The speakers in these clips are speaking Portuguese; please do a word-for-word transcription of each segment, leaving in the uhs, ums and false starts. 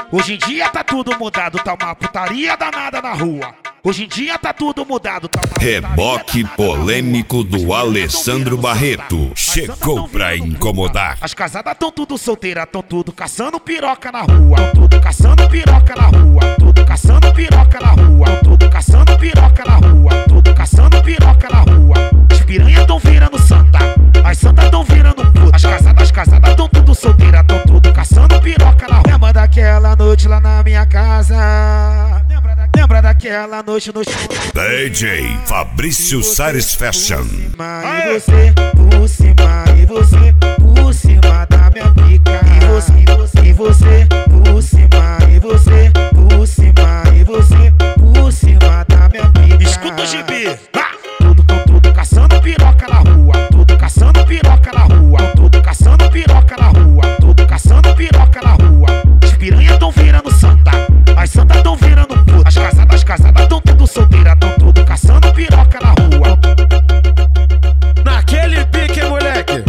Hoje em dia tá tudo mudado, tá uma putaria danada na rua. Hoje em dia tá tudo mudado, tá uma Reboque polêmico do Alessandro Barreto. Chegou pra incomodar. As casadas tão tudo solteiras, tão tudo caçando piroca na rua. Tão tudo caçando piroca na rua. Tudo caçando piroca na rua. Tão tudo caçando piroca na rua. Tudo caçando piroca na rua. As piranhas tão virando santa, as santas tão virando puta. As casadas, as casadas tão tudo solteiras, tão tudo caçando piroca na rua. Lembra daquela noite lá na minha casa? Lembra, da, lembra daquela noite no chão? D J Fabrício Sares Fashion. E você por cima, e você por cima da minha pica. E você, e você, e você por cima, e você por cima, e você por cima da minha pica. Escuta o G B. Tudo, tudo, tudo caçando piroca na rua. Tudo caçando piroca na rua. Tudo caçando piroca na rua. Tudo caçando piroca na rua. As piranhas tão virando santa, as santas tão virando puta. As casadas, as casadas tão tudo solteiras, tão tudo caçando piroca na rua. Naquele pique, moleque.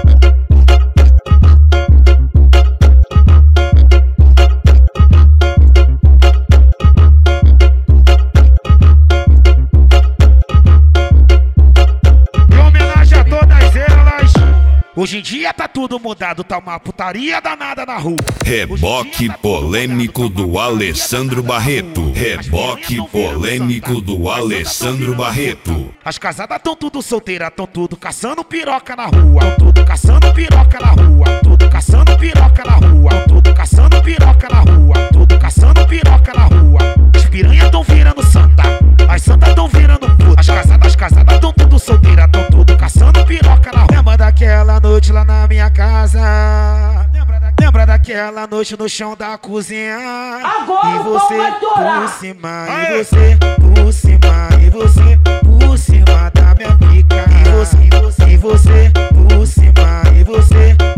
Hoje em dia tá tudo mudado, tá uma putaria danada na rua. Reboque polêmico do Alessandro Barreto. Reboque polêmico do Alessandro Barreto. As casadas tão tudo solteiras, tão tudo caçando piroca na rua. Tão tudo caçando piroca na rua. Tudo caçando piroca na rua. Tudo caçando piroca na rua. Tudo caçando piroca na rua. As piranhas tão virando santa, as santas tão virando puta. As casadas, as casadas tão tudo solteiras, tão tudo caçando piroca na rua. Lembra daquela noite lá na minha casa? Lembra, da, lembra daquela noite no chão da cozinha? Agora e você por cima, e você por cima, e você por cima da minha pica. E você, e você, e você por cima, e você